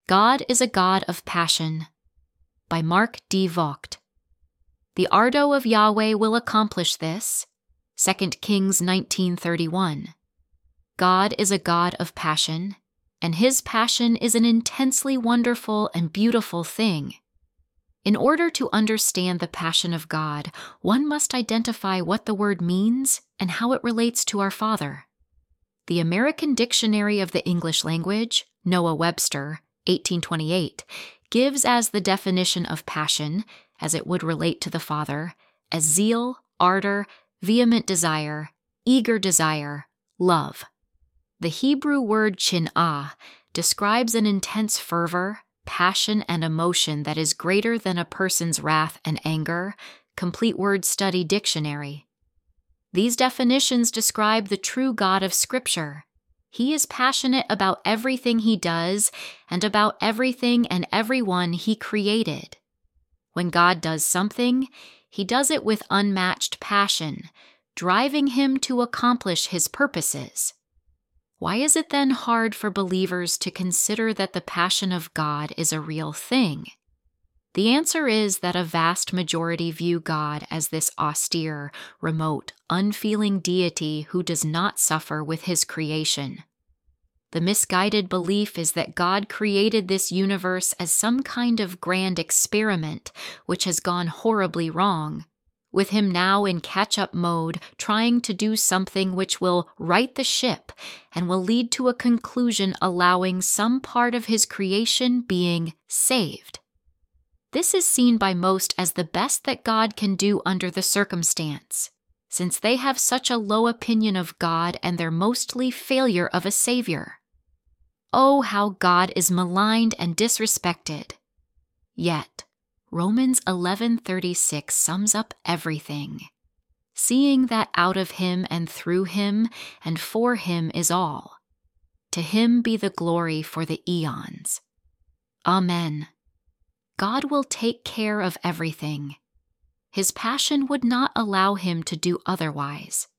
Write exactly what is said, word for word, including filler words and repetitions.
God is a God of Passion, by Mark D. Vogt. The ardo of Yahweh will accomplish this, Second Kings nineteen thirty-one. God is a God of passion, and his passion is an intensely wonderful and beautiful thing. In order to understand the passion of God, one must identify what the word means and how it relates to our Father. The American Dictionary of the English Language, Noah Webster, eighteen twenty-eight, gives as the definition of passion, as it would relate to the Father, as zeal, ardor, vehement desire, eager desire, love. The Hebrew word chin'ah describes an intense fervor, passion, and emotion that is greater than a person's wrath and anger, Complete Word Study Dictionary. These definitions describe the true God of Scripture. He is passionate about everything he does and about everything and everyone he created. When God does something, he does it with unmatched passion, driving him to accomplish his purposes. Why is it then hard for believers to consider that the passion of God is a real thing? The answer is that a vast majority view God as this austere, remote, unfeeling deity who does not suffer with his creation. The misguided belief is that God created this universe as some kind of grand experiment which has gone horribly wrong, with him now in catch-up mode trying to do something which will right the ship and will lead to a conclusion allowing some part of his creation being saved. This is seen by most as the best that God can do under the circumstance, since they have such a low opinion of God and their mostly failure of a Savior. Oh, how God is maligned and disrespected. Yet, Romans eleven thirty-six sums up everything. Seeing that out of him and through him and for him is all. To him be the glory for the eons. Amen. God will take care of everything. His passion would not allow him to do otherwise.